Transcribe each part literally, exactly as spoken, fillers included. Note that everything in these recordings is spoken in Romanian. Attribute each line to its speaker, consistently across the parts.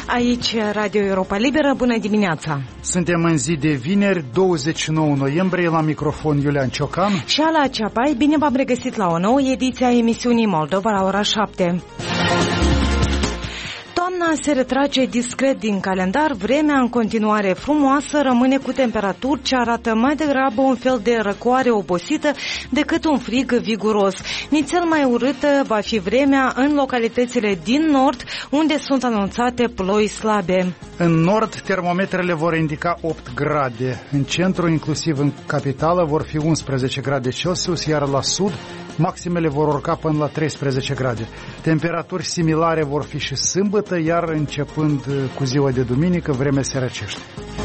Speaker 1: Aici Radio Europa Liberă, bună dimineața!
Speaker 2: Suntem în zi de vineri, douăzeci și nouă noiembrie, la microfon Iulian Ciocan
Speaker 1: și Ala Ceapai. Bine v-am regăsit la o nouă ediție a emisiunii Moldova la ora șapte. Toamna se retrage discret din calendar, vremea în continuare frumoasă rămâne cu temperaturi ce arată mai degrabă un fel de răcoare obosită decât un frig viguros. Nițel mai urâtă va fi vremea în localitățile din nord, unde sunt anunțate ploi slabe.
Speaker 2: În nord, termometrele vor indica opt grade. În centru, inclusiv în capitală, vor fi unsprezece grade Celsius, iar la sud, maximele vor urca până la treisprezece grade. Temperaturi similare vor fi și sâmbătă, iar începând cu ziua de duminică, vremea se răcește.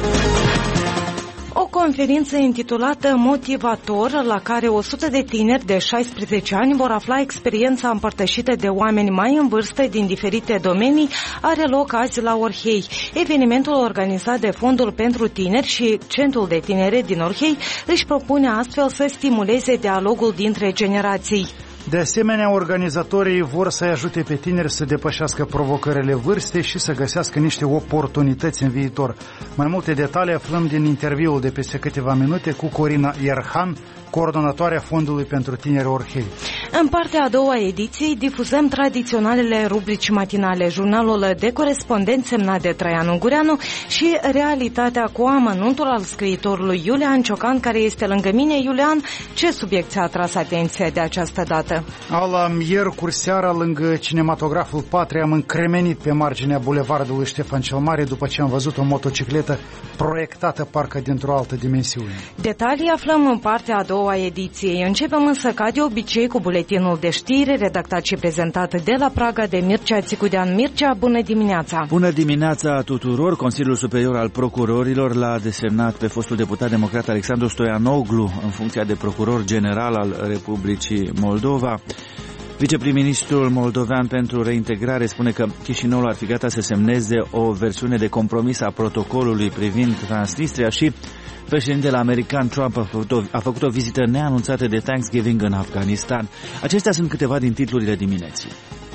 Speaker 1: O conferință intitulată Motivator, la care o sută de tineri de șaisprezece ani vor afla experiența împărtășită de oameni mai în vârstă din diferite domenii, are loc azi la Orhei. Evenimentul organizat de Fondul pentru Tineri și Centrul de Tineret din Orhei își propune astfel să stimuleze dialogul dintre generații.
Speaker 2: De asemenea, organizatorii vor să-i ajute pe tineri să depășească provocările vârstei și să găsească niște oportunități în viitor. Mai multe detalii aflăm din interviul de peste câteva minute cu Corina Ierhan, coordonatoarea Fondului pentru Tineri Orhei.
Speaker 1: În partea a doua ediției difuzăm tradiționalele rubrici matinale, jurnalul de corespondent semnat de Traian Ungureanu și Realitatea cu amănuntul al scriitorului Iulian Ciocan, care este lângă mine. Iulian, ce subiect ți-a atras atenția de această dată?
Speaker 2: Ala, miercuri seara, lângă cinematograful Patria, am încremenit pe marginea bulevardului Ștefan cel Mare după ce am văzut o motocicletă proiectată parcă dintr-o altă dimensiune.
Speaker 1: Detalii aflăm în partea a doua ediției. Începem însă ca de obicei cu buletinul de știri, redactat și prezentat de la Praga de Mircea Țicudean. Mircea, bună dimineața!
Speaker 3: Bună dimineața tuturor! Consiliul Superior al Procurorilor l-a desemnat pe fostul deputat democrat Alexandru Stoianoglu în funcția de procuror general al Republicii Moldova. Viceprim-ministrul moldovean pentru reintegrare spune că Chișinăul ar fi gata să semneze o versiune de compromis a protocolului privind Transnistria și președintele american Trump a făcut, o, a făcut o vizită neanunțată de Thanksgiving în Afganistan. Acestea sunt câteva din titlurile dimineții.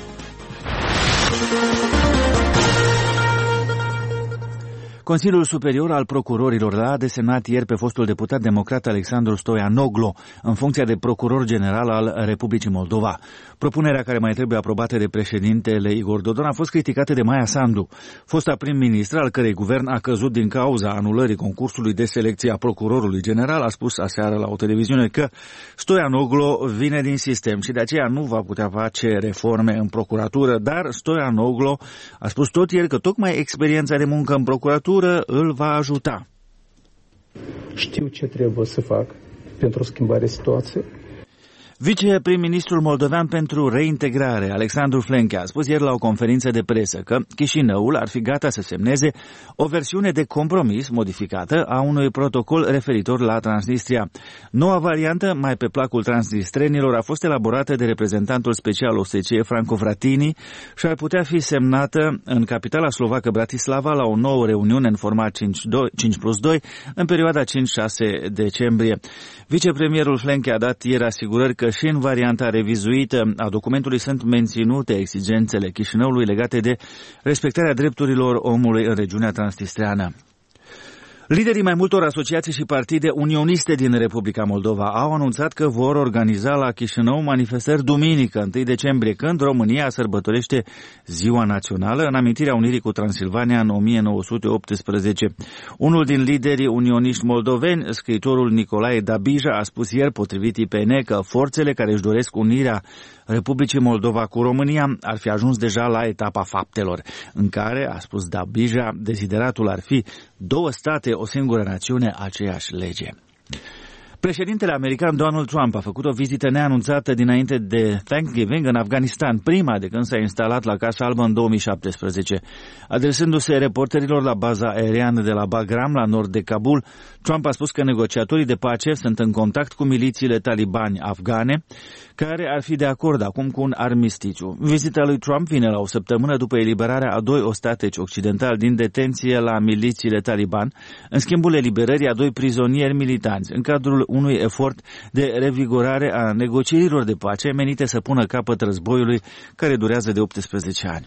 Speaker 3: Consiliul Superior al Procurorilor l-a desemnat ieri pe fostul deputat democrat Alexandru Stoianoglu în funcția de procuror general al Republicii Moldova. Propunerea, care mai trebuie aprobată de președintele Igor Dodon, a fost criticată de Maia Sandu, fosta prim-ministră al cărei guvern a căzut din cauza anulării concursului de selecție a procurorului general. A spus aseară la o televiziune că Stoianoglu vine din sistem și de aceea nu va putea face reforme în procuratură, dar Stoianoglu a spus tot ieri că tocmai experiența de muncă în procuratură îl va ajuta.
Speaker 4: Știu ce trebuie să fac pentru schimbarea situației.
Speaker 3: Viceprim-ministrul moldovean pentru reintegrare, Alexandru Flenchea, a spus ieri la o conferință de presă că Chișinăul ar fi gata să semneze o versiune de compromis modificată a unui protocol referitor la Transnistria. Noua variantă, mai pe placul transnistrenilor, a fost elaborată de reprezentantul special O S C E, Franco Fratini, și ar putea fi semnată în capitala slovacă Bratislava la o nouă reuniune în format cinci plus doi în perioada cinci șase decembrie. Vicepremierul Flenchea a dat ieri asigurări că și în varianta revizuită a documentului sunt menținute exigențele Chișinăului legate de respectarea drepturilor omului în regiunea transnistreană. Liderii mai multor asociații și partide unioniste din Republica Moldova au anunțat că vor organiza la Chișinău manifestări duminică, întâi decembrie, când România sărbătorește Ziua Națională în amintirea unirii cu Transilvania în o mie nouă sute optsprezece. Unul din liderii unioniști moldoveni, scriitorul Nicolae Dabija, a spus ieri, potrivit I P N, că forțele care își doresc unirea Republicii Moldova cu România ar fi ajuns deja la etapa faptelor, în care, a spus Dabija, desideratul ar fi două state, o singură națiune, aceeași lege. Președintele american Donald Trump a făcut o vizită neanunțată dinainte de Thanksgiving în Afganistan, prima de când s-a instalat la Casa Albă în două mii șaptesprezece. Adresându-se reporterilor la baza aeriană de la Bagram, la nord de Kabul, Trump a spus că negociatorii de pace sunt în contact cu milițiile talibani afgane, care ar fi de acord acum cu un armistițiu. Vizita lui Trump vine la o săptămână după eliberarea a doi ostateci occidentali din detenție la milițiile taliban, în schimbul eliberării a doi prizonieri militanți, în cadrul unui efort de revigorare a negocierilor de pace menite să pună capăt războiului care durează de optsprezece ani.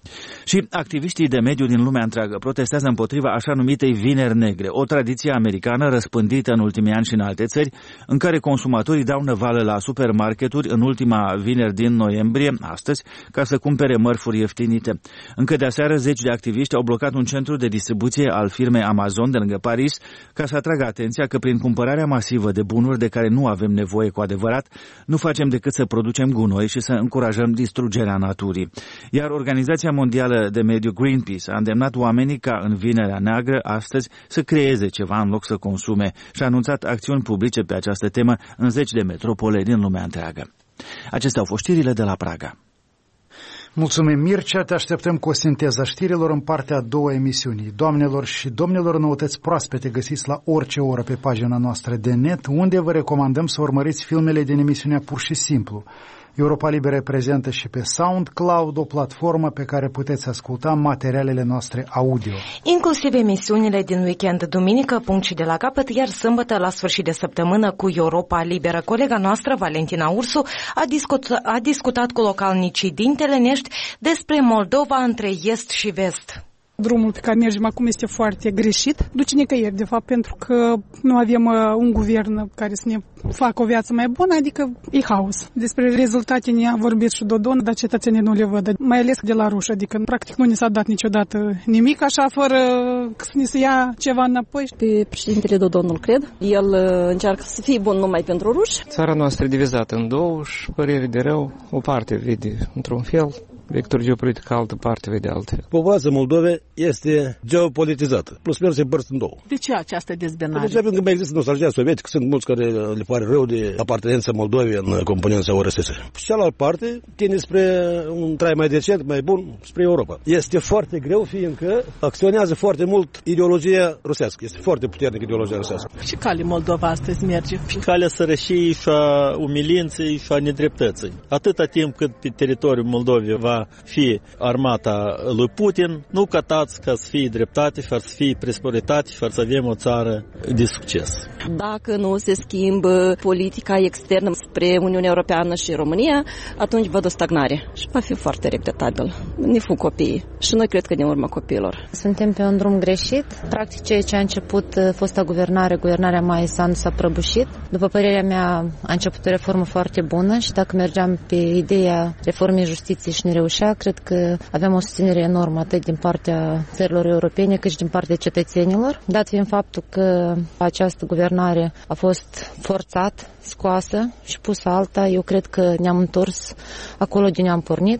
Speaker 3: Și activiștii de mediu din lumea întreagă protestează împotriva așa numitei vineri negre, o tradiție americană răspândită în ultimii ani și în alte țări, în care consumatorii dau năvală la supermarketuri în ultima vineri din noiembrie, astăzi, ca să cumpere mărfuri ieftinite. Încă de aseară, zeci de activiști au blocat un centru de distribuție al firmei Amazon de lângă Paris, ca să atragă atenția că prin cumpărarea masivă de bunuri de care nu avem nevoie cu adevărat, nu facem decât să producem gunoi și să încurajăm distrugerea naturii. Iar Organizația Mondială de Mediu Greenpeace a îndemnat oamenii ca în Vinerea Neagră astăzi să creeze ceva în loc să consume și a anunțat acțiuni publice pe această temă în zeci de metropole din lumea întreagă. Acestea au fost știrile de la Praga.
Speaker 2: Mulțumim, Mircea, te așteptăm cu o sinteză a știrilor în partea a doua emisiunii. Doamnelor și domnilor, noutăți proaspete găsiți la orice oră pe pagina noastră de net, unde vă recomandăm să urmăriți filmele din emisiunea Pur și Simplu. Europa Liberă prezentă și pe SoundCloud, o platformă pe care puteți asculta materialele noastre audio.
Speaker 1: Inclusiv emisiunile din weekend, duminică, punct și de la capăt, iar sâmbătă, la sfârșit de săptămână, cu Europa Liberă. Colega noastră, Valentina Ursu, a, discut, a discutat cu localnicii din Telenești despre Moldova între est și vest.
Speaker 5: Drumul pe care mergem acum este foarte greșit. Duce nicăieri, de fapt, pentru că nu avem uh, un guvern care să ne facă o viață mai bună, adică e haos. Despre rezultate ne-a vorbit și Dodon, dar cetățenii nu le văd, mai ales de la ruși, adică practic nu ne s-a dat niciodată nimic așa, fără să ne se ia ceva înapoi.
Speaker 6: Pe președintele Dodon nu-l cred. El uh, încearcă să fie bun numai pentru ruși.
Speaker 4: Țara noastră e divizată în două și părere de rău, o parte vede într-un fel, vector geopolitic, altă parte vede altfel.
Speaker 7: Populația Moldovei este geopolitizată. Plus minus se împărți în două.
Speaker 8: De ce această dezbinare?
Speaker 7: De ce? Pentru că mai există nostalgia sovietică, sunt mulți care le pare rău de apartenența Moldovei în componența O R S S. Și cealaltă parte tinde spre un trai mai decent, mai bun, spre Europa. Este foarte greu, fiindcă acționează foarte mult ideologia rusească. Este foarte puternică ideologia rusească.
Speaker 8: Și cale Moldova astăzi merge?
Speaker 9: Și calea sărășiei și a umilinței și a nedreptății. Atâta timp cât pe teritoriul Moldovei va fi armata lui Putin, nu cătați ca să fie dreptate, fără să fie prosperitate, fără să avem o țară de succes.
Speaker 6: Dacă nu se schimbă politica externă spre Uniunea Europeană și România, atunci văd o stagnare și va fi foarte regretabil. Ne fug copiii și noi cred că ne urmă copiilor.
Speaker 10: Suntem pe un drum greșit. Practic ceea ce a început fosta guvernare, guvernarea Maia Sandu, s-a prăbușit. După părerea mea, a început o reformă foarte bună și dacă mergeam pe ideea reformei justiției și ne reușea, cred că aveam o susținere enormă atât din partea țărilor europene cât și din partea cetățenilor. Dat fiind faptul că această guvernare a fost forțat, scoasă și pusă alta, eu cred că ne-am întors acolo de ne-am pornit.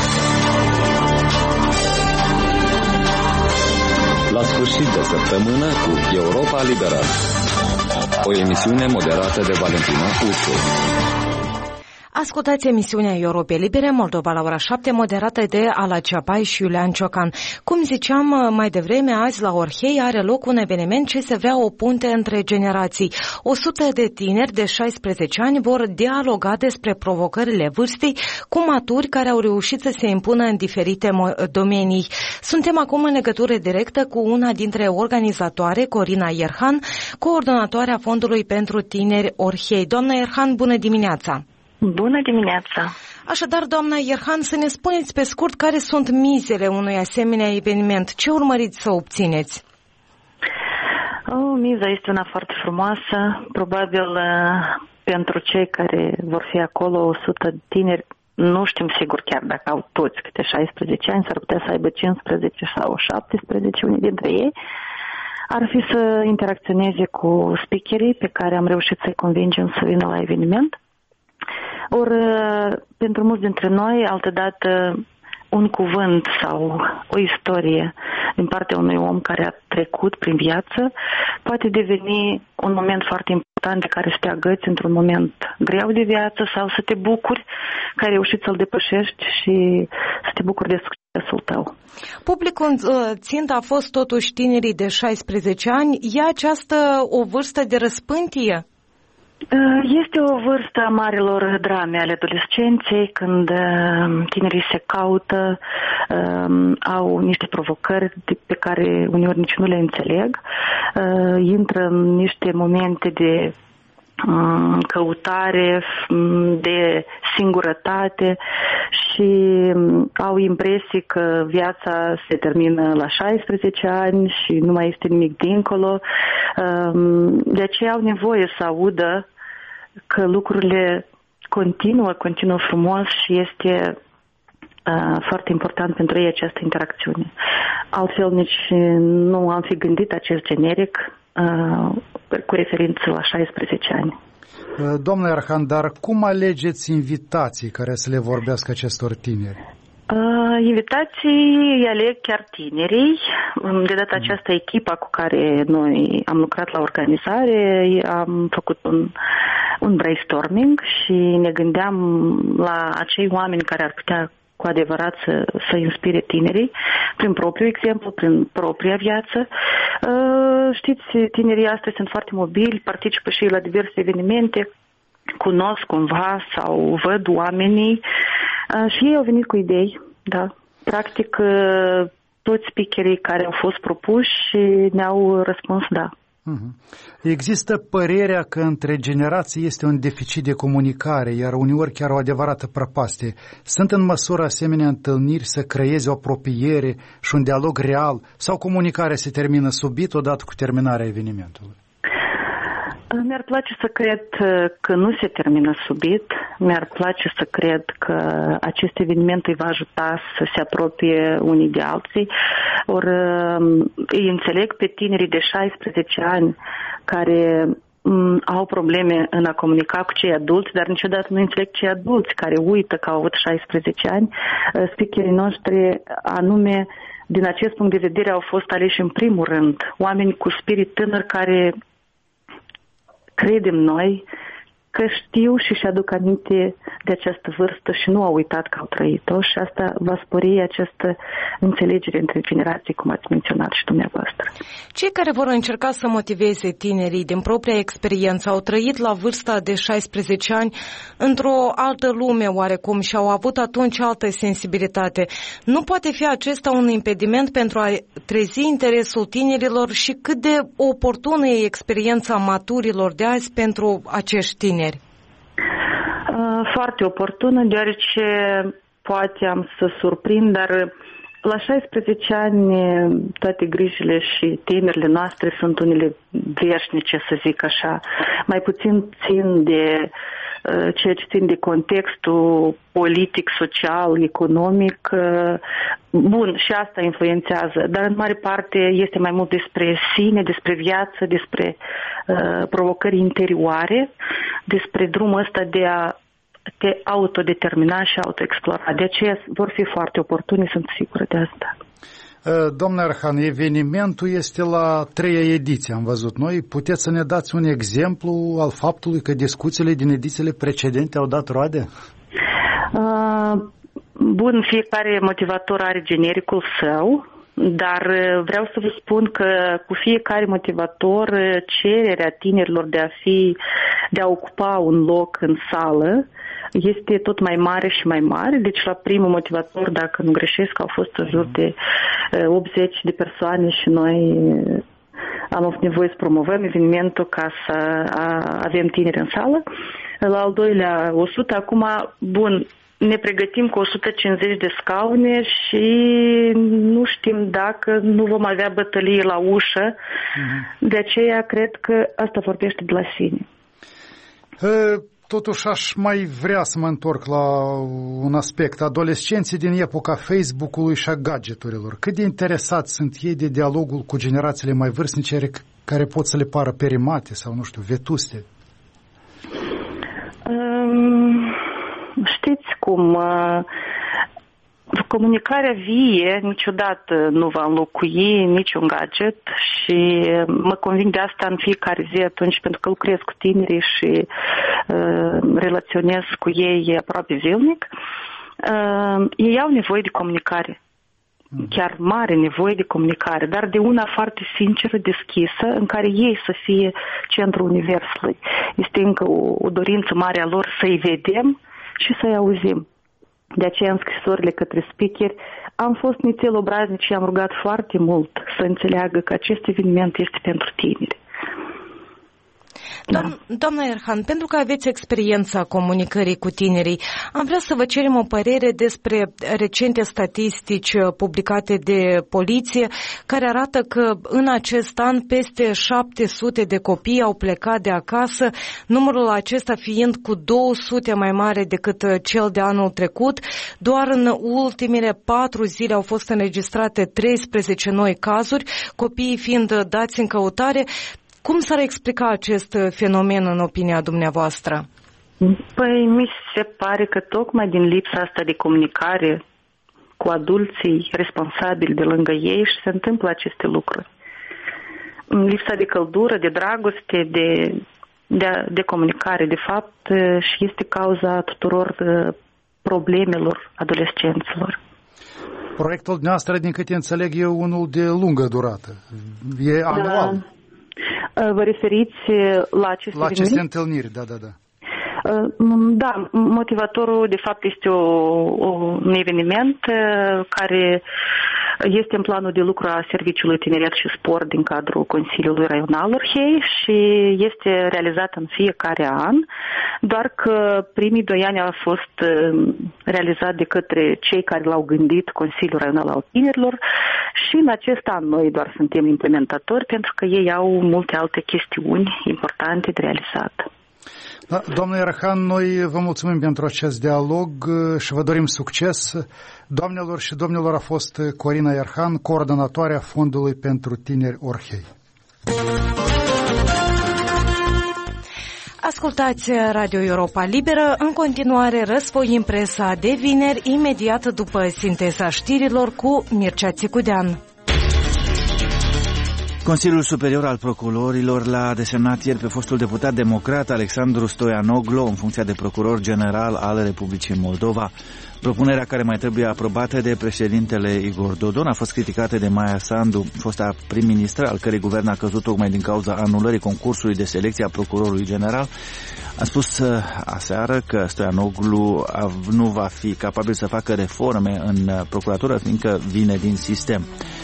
Speaker 11: La sfârșit de săptămână cu Europa Liberă. O emisiune moderată de Valentina Ursu.
Speaker 1: Ascultați emisiunea Europei Libere, Moldova la ora șapte, moderată de Ala Ceapai și Iulian Ciocan. Cum ziceam mai devreme, azi la Orhei are loc un eveniment ce se vrea o punte între generații. O sută de tineri de șaisprezece ani vor dialoga despre provocările vârstei cu maturi care au reușit să se impună în diferite domenii. Suntem acum în legătură directă cu una dintre organizatoare, Corina Ierhan, coordonatoarea Fondului pentru Tineri Orhei. Doamna Ierhan, bună dimineața!
Speaker 12: Bună dimineața!
Speaker 1: Așadar, doamna Ierhan, să ne spuneți pe scurt care sunt mizele unui asemenea eveniment. Ce urmăriți să obțineți?
Speaker 12: Oh, miza este una foarte frumoasă. Probabil pentru cei care vor fi acolo, o sută tineri, nu știm sigur chiar dacă au toți câte șaisprezece ani, s-ar putea să aibă cincisprezece sau șaptesprezece, unii dintre ei, ar fi să interacționeze cu speakerii pe care am reușit să-i convingem să vină la eveniment. Ori, pentru mulți dintre noi, altădată, un cuvânt sau o istorie din partea unui om care a trecut prin viață poate deveni un moment foarte important de care să te agăți într-un moment greu de viață sau să te bucuri că ai reușit să-l depășești și să te bucuri de succesul tău.
Speaker 1: Publicul țintă a fost totuși tinerii de șaisprezece ani. E această o vârstă de răspântie?
Speaker 12: Este o vârstă a marilor drame ale adolescenței, când tinerii se caută, au niște provocări pe care uneori nici nu le înțeleg, intră în niște momente de căutare, de singurătate și au impresii că viața se termină la șaisprezece ani și nu mai este nimic dincolo. De aceea au nevoie să audă că lucrurile continuă, continuă frumos și este foarte important pentru ei această interacțiune. Altfel nici nu am fi gândit acest generic cu referință la șaisprezece ani.
Speaker 2: Doamna Erhan, dar cum alegeți invitații care să le vorbească acestor tineri?
Speaker 12: Uh, invitații aleg chiar tinerii. De data aceasta, echipa cu care noi am lucrat la organizare, am făcut un, un brainstorming și ne gândeam la acei oameni care ar putea cu adevărat să, să inspire tinerii prin propriul exemplu, prin propria viață. Știți, tinerii astăzi sunt foarte mobili, participă și la diverse evenimente, cunosc cumva sau văd oamenii și ei au venit cu idei, da. Practic, toți speakerii care au fost propuși ne-au răspuns da.
Speaker 2: Există părerea că între generații este un deficit de comunicare, iar uneori chiar o adevărată prăpastie. Sunt în măsură asemenea întâlniri să creeze o apropiere și un dialog real sau comunicarea se termină subit odată cu terminarea evenimentului?
Speaker 12: Mi-ar place să cred că nu se termină subit. Mi-ar place să cred că acest eveniment îi va ajuta să se apropie unii de alții. Ori îi înțeleg pe tinerii de șaisprezece ani care m, au probleme în a comunica cu cei adulți, dar niciodată nu înțeleg cei adulți care uită că au avut șaisprezece ani. Speakerii noștri, anume, din acest punct de vedere, au fost aleși în primul rând oameni cu spirit tânăr care credem noi că știu și își aduc aminte de această vârstă și nu au uitat că au trăit-o și asta va spori această înțelegere între generații, cum ați menționat și dumneavoastră.
Speaker 1: Cei care vor încerca să motiveze tinerii din propria experiență au trăit la vârsta de șaisprezece ani într-o altă lume oarecum și au avut atunci altă sensibilitate. Nu poate fi acesta un impediment pentru a trezi interesul tinerilor și cât de oportună e experiența maturilor de azi pentru acești tineri?
Speaker 12: Foarte oportună, deoarece poate am să surprind, dar la șaisprezece ani toate grijile și temerile noastre sunt unele veșnice, să zic așa. Mai puțin țin de ceea ce țin de contextul politic, social, economic. Bun, și asta influențează, dar în mare parte este mai mult despre sine, despre viață, despre uh, provocări interioare, despre drumul ăsta de a te autodetermina și autoexplora. De aceea vor fi foarte oportuni, sunt sigură de asta.
Speaker 2: Doamna Erhan, evenimentul este la treia ediție, am văzut noi. Puteți să ne dați un exemplu al faptului că discuțiile din edițiile precedente au dat roade?
Speaker 12: Uh, bun, fiecare motivator are genericul său, dar vreau să vă spun că cu fiecare motivator cererea tinerilor de a fi, de a ocupa un loc în sală este tot mai mare și mai mare. Deci la primul motivator, dacă nu greșesc, au fost în jur de optzeci de persoane și noi am avut nevoie să promovăm evenimentul ca să avem tineri în sală. La al doilea o sută, acum, bun, ne pregătim cu o sută cincizeci de scaune și nu știm dacă nu vom avea bătălie la ușă. Uh-huh. De aceea cred că asta vorbește de la sine.
Speaker 2: Totuși aș mai vrea să mă întorc la un aspect. Adolescenții din epoca Facebook-ului și a gadgeturilor. Cât de interesați sunt ei de dialogul cu generațiile mai vârstnice care pot să le pară perimate sau, nu știu, vetuste?
Speaker 12: Um, știți cum... Uh... Comunicarea vie niciodată nu va înlocui niciun gadget și mă conving de asta în fiecare zi atunci pentru că lucrez cu tinerii și uh, relaționez cu ei aproape zilnic. Uh, ei au nevoie de comunicare, chiar mare nevoie de comunicare, dar de una foarte sinceră, deschisă, în care ei să fie centrul universului. Este încă o, o dorință mare a lor să-i vedem și să-i auzim. De aceea, în scrisorile către speakeri, am fost nițel obraznic și am rugat foarte mult să înțeleagă că acest eveniment este pentru tineri.
Speaker 1: Doamna, doamna Erhan, pentru că aveți experiența comunicării cu tinerii, am vrea să vă cerem o părere despre recente statistici publicate de poliție care arată că în acest an peste șapte sute de copii au plecat de acasă, numărul acesta fiind cu două sute mai mare decât cel de anul trecut. Doar în ultimele patru zile au fost înregistrate treisprezece noi cazuri, copiii fiind dați în căutare. Cum s-ar explica acest fenomen în opinia dumneavoastră?
Speaker 12: Păi mi se pare că tocmai din lipsa asta de comunicare cu adulții responsabili de lângă ei și se întâmplă aceste lucruri. Lipsa de căldură, de dragoste, de, de, de comunicare, de fapt, și este cauza tuturor problemelor adolescenților.
Speaker 2: Proiectul dumneavoastră, din câte înțeleg, e unul de lungă durată. E anual.
Speaker 12: Da. Vă referiți la aceste,
Speaker 2: la aceste întâlniri? Da, da, da.
Speaker 12: Da, motivatorul de fapt este o, o, un eveniment care este în planul de lucru a Serviciului Tineret și Sport din cadrul Consiliului Raional Orhei și este realizat în fiecare an, doar că primii doi ani a fost realizat de către cei care l-au gândit Consiliul Raional al Tinerilor și în acest an noi doar suntem implementatori pentru că ei au multe alte chestiuni importante de realizat.
Speaker 2: Da, doamnă Erhan, noi vă mulțumim pentru acest dialog și vă dorim succes. Doamnelor și domnilor, a fost Corina Erhan, coordonatoarea Fondului pentru Tineri Orhei.
Speaker 1: Ascultați Radio Europa Liberă, în continuare răsfoim presa de vineri, imediat după sinteza știrilor cu Mircea Țicudean.
Speaker 3: Consiliul Superior al Procurorilor l-a desemnat ieri pe fostul deputat democrat Alexandru Stoianoglu în funcția de procuror general al Republicii Moldova. Propunerea, care mai trebuie aprobată de președintele Igor Dodon, a fost criticată de Maia Sandu, fosta prim-ministră, al cărei guvern a căzut tocmai din cauza anulării concursului de selecție a procurorului general. A spus aseară că Stoianoglu nu va fi capabil să facă reforme în procuratură, fiindcă vine din sistem.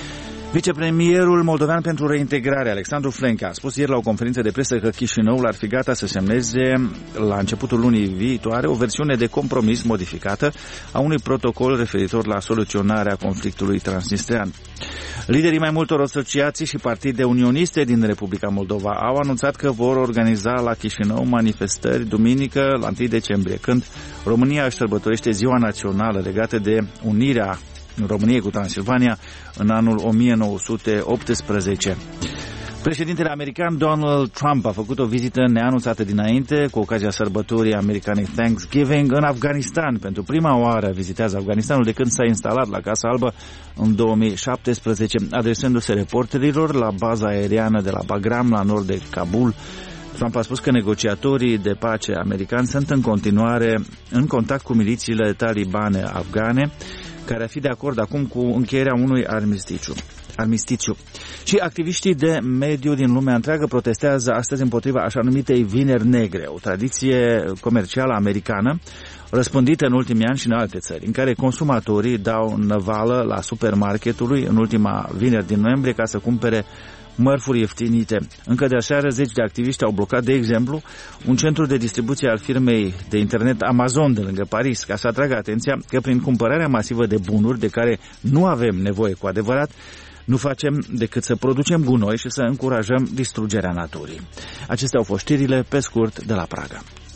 Speaker 3: Vicepremierul moldovean pentru reintegrare, Alexandru Flenca, a spus ieri la o conferință de presă că Chișinăul ar fi gata să semneze la începutul lunii viitoare o versiune de compromis modificată a unui protocol referitor la soluționarea conflictului transnistrean. Liderii mai multor asociații și partide unioniste din Republica Moldova au anunțat că vor organiza la Chișinău manifestări duminică la întâi decembrie, când România își sărbătorește ziua națională legată de unirea României cu Transilvania în anul o mie nouă sute optsprezece. Președintele american Donald Trump a făcut o vizită neanunțată dinainte cu ocazia sărbătorii americane Thanksgiving în Afganistan. Pentru prima oară vizitează Afganistanul de când s-a instalat la Casa Albă în două mii șaptesprezece, adresându-se reporterilor la baza aeriană de la Bagram, la nord de Kabul. Trump a spus că negociatorii de pace americani sunt în continuare în contact cu milițiile talibane afgane, care ar fi de acord acum cu încheierea unui armistițiu. armistițiu. Și activiștii de mediu din lumea întreagă protestează astăzi împotriva așa numitei Vineri Negre, o tradiție comercială americană răspândită în ultimii ani și în alte țări, în care consumatorii dau năvală la supermarketului în ultima vineri din noiembrie ca să cumpere mărfuri ieftinite. Încă de aseară, zeci de activiști au blocat, de exemplu, un centru de distribuție al firmei de internet Amazon de lângă Paris, ca să atragă atenția că prin cumpărarea masivă de bunuri de care nu avem nevoie cu adevărat, nu facem decât să producem gunoi și să încurajăm distrugerea naturii. Acestea au fost știrile pe scurt de la Praga.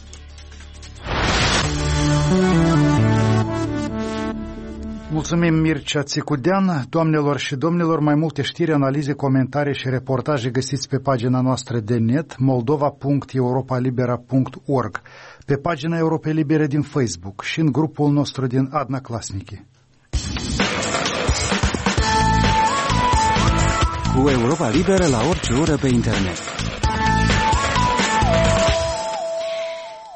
Speaker 2: Mulțumim, Mircea Țicudean. Doamnelor și domnilor, mai multe știri, analize, comentarii și reportaje găsiți pe pagina noastră de net moldova punct europa libera punct org, pe pagina Europei Libere din Facebook și în grupul nostru din Adnaclasniki.
Speaker 13: Cu Europa Liberă la orice oră pe internet.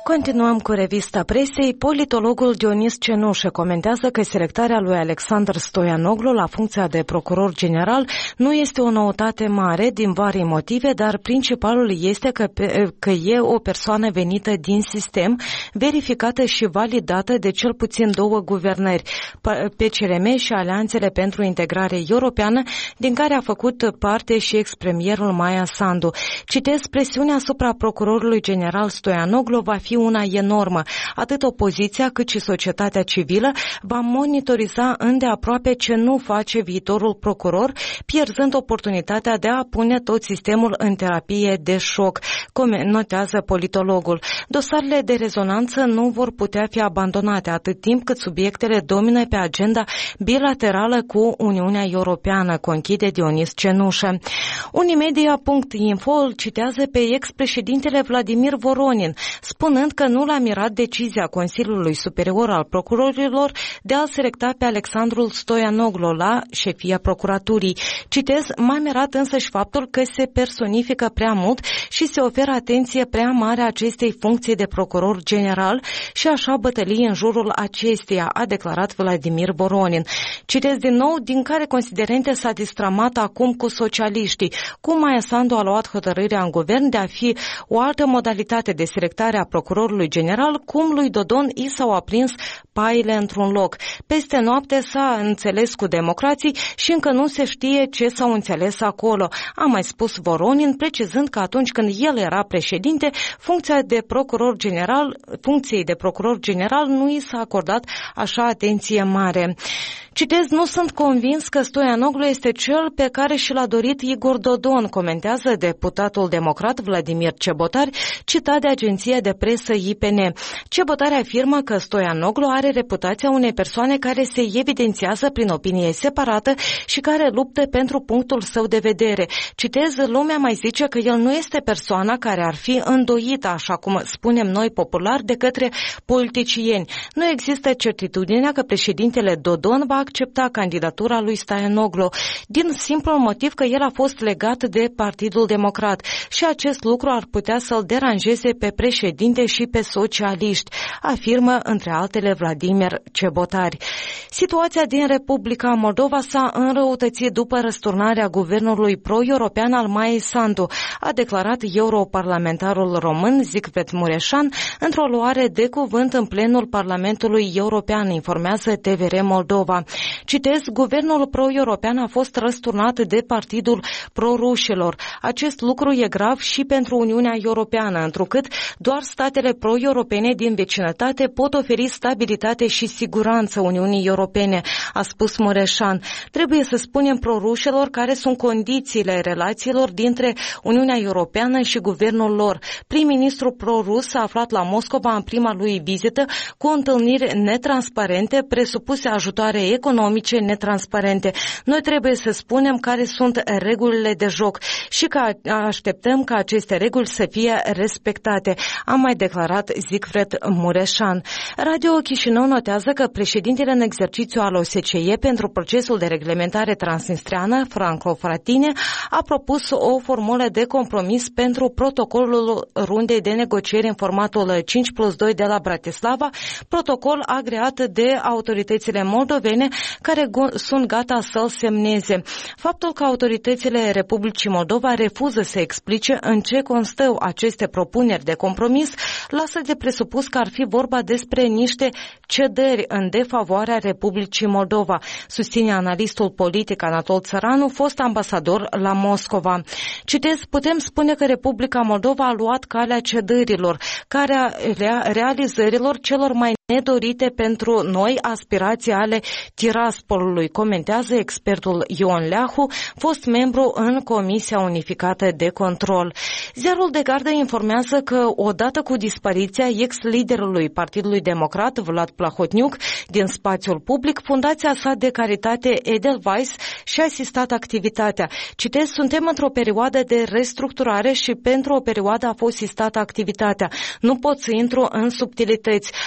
Speaker 1: Continuăm cu revista presei. Politologul Dionis Cenușă comentează că selectarea lui Alexandru Stoianoglu la funcția de procuror general nu este o noutate mare din vari motive, dar principalul este că, că e o persoană venită din sistem, verificată și validată de cel puțin două guvernări, P C R M și Alianțele pentru Integrare Europeană, din care a făcut parte și ex-premierul Maia Sandu. Citez, presiunea asupra procurorului general Stoianoglu va fi una enormă. Atât opoziția cât și societatea civilă va monitoriza îndeaproape ce nu face viitorul procuror, pierzând oportunitatea de a pune tot sistemul în terapie de șoc, cum notează politologul. Dosarele de rezonanță nu vor putea fi abandonate atât timp cât subiectele domină pe agenda bilaterală cu Uniunea Europeană, conchide Dionis Cenușă. Unimedia punct info îl citează pe ex-președintele Vladimir Voronin, spunând că nu l-a mirat decizia Consiliului Superior al Procurorilor de a selecta pe Alexandru Stoianoglu la șefia procuraturii. Citez, m-a mirat însăși faptul că se personifică prea mult și se oferă atenție prea mare acestei funcții de procuror general și așa bătălii în jurul acesteia, a declarat Vladimir Voronin. Citez din nou, din care considerente s-a distramat acum cu socialiștii. Cum Maia Sandu a luat hotărârea în guvern de a fi o altă modalitate de selectare a procurorului general, cum lui Dodon i s-au aprins paile într-un loc. Peste noapte s-a înțeles cu democrații și încă nu se știe ce s-au înțeles acolo, a mai spus Voronin, precizând că atunci când el era președinte, funcția de procuror general, funcției de procuror general nu i s-a acordat așa atenție mare. Citez, nu sunt convins că Stoianoglu este cel pe care și l-a dorit Igor Dodon, comentează deputatul democrat Vladimir Cebotari, citat de agenția de presă I P N. Cebotari afirmă că Stoianoglu are reputația unei persoane care se evidențiază prin opinie separată și care luptă pentru punctul său de vedere. Citez, lumea mai zice că el nu este persoana care ar fi îndoită, așa cum spunem noi popular, de către politicieni. Nu există certitudinea că președintele Dodon va accepta candidatura lui Stoianoglu, din simplul motiv că el a fost legat de Partidul Democrat și acest lucru ar putea să-l deranjeze pe președinte și pe socialiști, afirmă între altele Vladimir Cebotari. Situația din Republica Moldova s-a înrăutățit după răsturnarea guvernului pro-european al Maiei Sandu, a declarat europarlamentarul român Zicfret Mureșan într-o luare de cuvânt în plenul Parlamentului European, informează T V R Moldova. Citez, guvernul pro-european a fost răsturnat de partidul pro-rușilor. Acest lucru e grav și pentru Uniunea Europeană, întrucât doar statele pro-europene din vecinătate pot oferi stabilitate și siguranță Uniunii Europene, a spus Mureșan. Trebuie să spunem pro-rușilor care sunt condițiile relațiilor dintre Uniunea Europeană și guvernul lor. Prim-ministru pro-rus s-a aflat la Moscova în prima lui vizită cu întâlniri netransparente, presupuse ajutoare economice netransparente. Noi trebuie să spunem care sunt regulile de joc și că așteptăm ca aceste reguli să fie respectate, a mai declarat Zicfret Mureșan. Radio Chișinău notează că președintele în exercițiu al O S C E pentru procesul de reglementare transnistreană, Franco Fratini, a propus o formulă de compromis pentru protocolul rundei de negocieri în formatul cinci plus doi de la Bratislava, protocol agreat de autoritățile moldovene care sunt gata să-l semneze. Faptul că autoritățile Republicii Moldova refuză să explice în ce constă aceste propuneri de compromis lasă de presupus că ar fi vorba despre niște cedări în defavoarea Republicii Moldova, susține analistul politic Anatol Țăranu, fost ambasador la Moscova. Citez, putem spune că Republica Moldova a luat calea cedărilor, calea realizărilor celor mai nedorite pentru noi aspirații ale Tiraspolului, comentează expertul Ion Leahu, fost membru în Comisia Unificată de Control. Ziarul de Gardă informează că odată cu dispariția ex-liderului Partidului Democrat, Vlad Plahotniuc, din spațiul public, fundația sa de caritate Edelweiss și-a asistat activitatea. Citez, suntem într-o perioadă de restructurare și pentru o perioadă a fost asistată activitatea. Nu pot să intru în subtilități, a declarat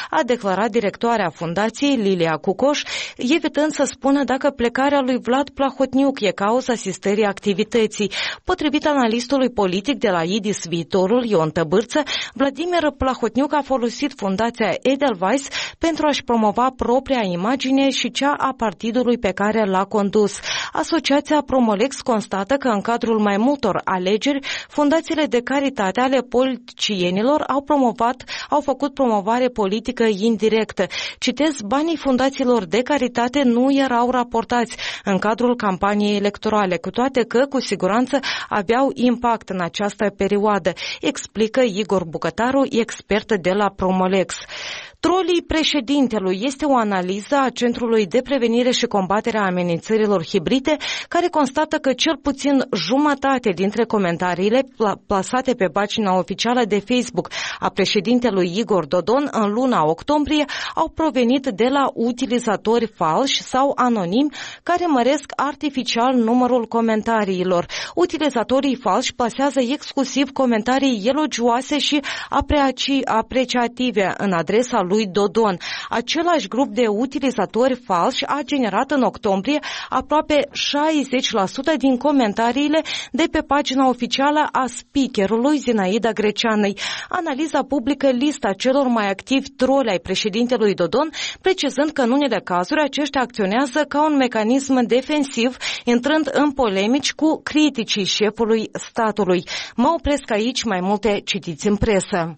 Speaker 1: adevărat directoarea fundației, Lilia Cucoș, evitând să spună dacă plecarea lui Vlad Plahotniuc e cauza asistării activității. Potrivit analistului politic de la I D I S Viitorul, Ion Tăbârță, Vladimir Plahotniuc a folosit fundația Edelweiss pentru a-și promova propria imagine și cea a partidului pe care l-a condus. Asociația Promolex constată că în cadrul mai multor alegeri, fundațiile de caritate ale politicienilor au promovat, au făcut promovare politică indirectă. Citez, banii fundațiilor de caritate nu erau raportați în cadrul campaniei electorale, cu toate că, cu siguranță, aveau impact în această perioadă, explică Igor Bucătaru, expert de la Promolex. Trolii președintelui este o analiză a Centrului de Prevenire și Combatere a Amenințărilor Hibride, care constată că cel puțin jumătate dintre comentariile plasate pe pagina oficială de Facebook a președintelui Igor Dodon în luna octombrie au provenit de la utilizatori falși sau anonimi care măresc artificial numărul comentariilor. Utilizatorii falși plasează exclusiv comentarii elogioase și apreci- apreciative în adresa lui Dodon. Același grup de utilizatori falși a generat în octombrie aproape șaizeci la sută din comentariile de pe pagina oficială a speakerului Zinaida Greceanăi. Analiza publică lista celor mai activi troli ai președintelui Dodon, precizând că în unele cazuri aceștia acționează ca un mecanism defensiv, intrând în polemici cu criticii șefului statului. Mă opresc aici, mai multe citiți în presă.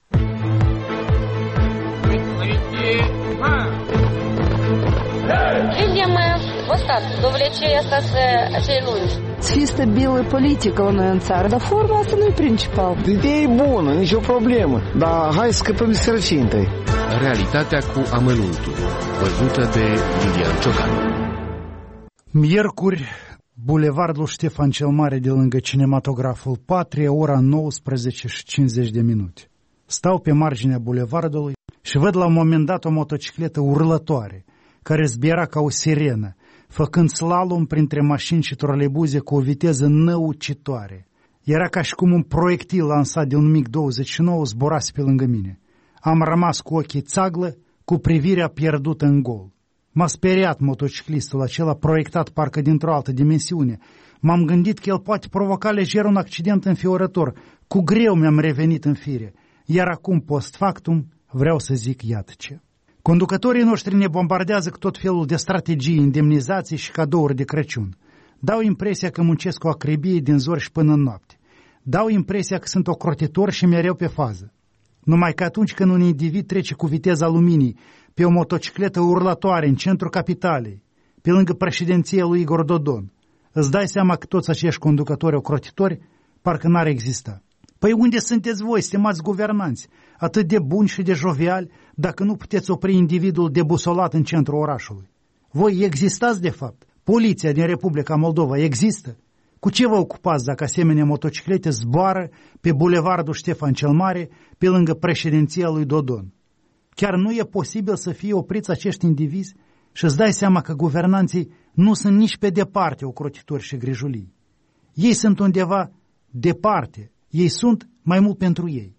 Speaker 14: Видимо, вот так, до влечения остаться acei lungi.
Speaker 15: Să fie stabilă politică la noi în țară, dar forma asta nu e principal.
Speaker 16: Ideea e bună, nicio problemă, dar hai să scăpăm de sărăcie întâi.
Speaker 17: Realitatea cu amănuntul, văzută de Lilian Ciocanu.
Speaker 2: Miercuri, bulevardul Ștefan cel Mare de lângă cinematograful Patria, ora nouăsprezece și cincizeci de minute. Stau pe marginea bulevardului și văd la un moment dat o motocicletă urlătoare, care zbiera ca o sirenă, făcând slalom printre mașini și troleibuze cu o viteză năucitoare. Era ca și cum un proiectil lansat de un mig douăzeci și nouă zburase pe lângă mine. Am rămas cu ochii țaglă, cu privirea pierdută în gol. M-a speriat motociclistul acela, proiectat parcă dintr-o altă dimensiune. M-am gândit că el poate provoca lejer un accident înfiorător. Cu greu mi-am revenit în fire. Iar acum, post factum, vreau să zic iată ce. Conducătorii noștri ne bombardează cu tot felul de strategii, indemnizații și cadouri de Crăciun. Dau impresia că muncesc cu acribie din zori și până în noapte. Dau impresia că sunt ocrotitor și mereu pe fază. Numai că atunci când un individ trece cu viteza luminii pe o motocicletă urlătoare în centrul capitalei, pe lângă președinția lui Igor Dodon, îți dai seama că toți acești conducători ocrotitori parcă n-ar exista. Păi unde sunteți voi, stimați guvernanți, atât de buni și de joviali, dacă nu puteți opri individul debusolat în centrul orașului? Voi existați de fapt? Poliția din Republica Moldova există? Cu ce vă ocupați dacă asemenea motociclete zboară pe bulevardul Ștefan cel Mare, pe lângă președinția lui Dodon? Chiar nu e posibil să fie opriți acești indivizi și îți dai seama că guvernanții nu sunt nici pe departe ocrotitori și grijulii. Ei sunt undeva departe. Ei sunt mai mult pentru ei.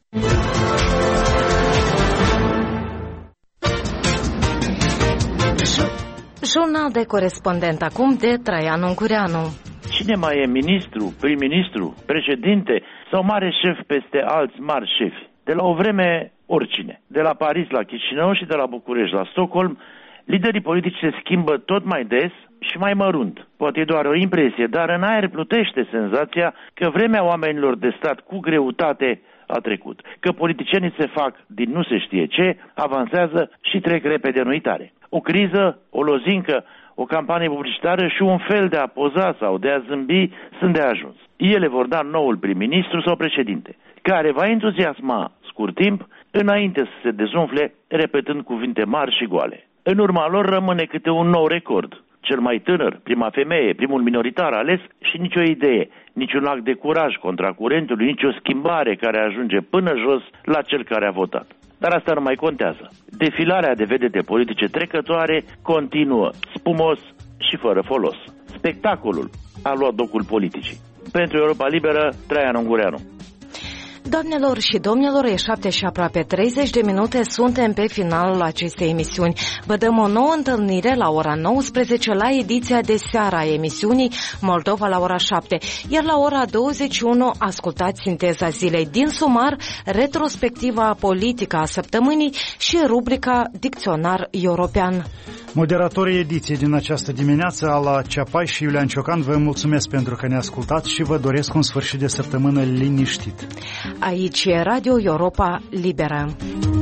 Speaker 1: Jurnal de corespondent acum de Traian Ungureanu.
Speaker 18: Cine mai e ministru, prim-ministru, președinte sau mare șef peste alți mari șefi? De la o vreme, oricine. De la Paris la Chișinău și de la București la Stockholm, liderii politici se schimbă tot mai des și mai mărunt. Poate e doar o impresie, dar în aer plutește senzația că vremea oamenilor de stat cu greutate a trecut. Că politicienii se fac din nu se știe ce, avansează și trec repede în uitare. O criză, o lozincă, o campanie publicitară și un fel de a poza sau de a zâmbi sunt de ajuns. Ele vor da noul prim-ministru sau președinte, care va entuziasma scurt timp înainte să se dezumfle repetând cuvinte mari și goale. În urma lor rămâne câte un nou record. Cel mai tânăr, prima femeie, primul minoritar ales și nicio idee, niciun act de curaj contra curentului, nicio schimbare care ajunge până jos la cel care a votat. Dar asta nu mai contează. Defilarea de vedete politice trecătoare continuă, spumos și fără folos. Spectacolul a luat locul politicii. Pentru Europa Liberă, Traian Ungureanu.
Speaker 1: Doamnelor și domnilor, e șapte și aproape treizeci de minute, suntem pe finalul acestei emisiuni. Vă dăm o nouă întâlnire la ora nouăsprezece la ediția de seară a emisiunii Moldova la ora șapte, iar la ora douăzeci și unu ascultați sinteza zilei din sumar, retrospectiva politică a săptămânii și rubrica Dicționar European.
Speaker 2: Moderatorii ediției din această dimineață, Ala Ceapai și Iulian Ciocan, vă mulțumesc pentru că ne ascultați și vă doresc un sfârșit de săptămână liniștit.
Speaker 1: Aici e Radio Europa Liberă.